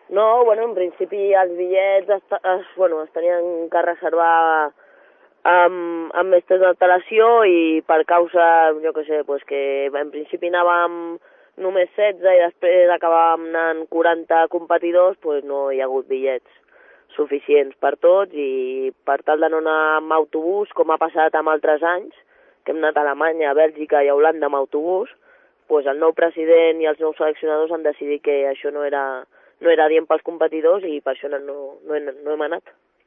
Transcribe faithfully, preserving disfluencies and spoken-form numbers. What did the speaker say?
No, bueno, en principi els bitllets es, es, bueno, es tenien que reservar amb, amb més temps d'antelació i per causa, jo què sé, pues que en principi anàvem només setze i després acabàvem anant quaranta competidors, pues no hi ha hagut bitllets suficients per tots i per tal de no anar amb autobús, com ha passat amb altres anys, que hem anat a Alemanya, a Bèlgica i a Holanda amb autobús, pues el nou president i els nous seleccionadors han decidit que això no era, no era adient pels competidors i per això no, no, no hem anat.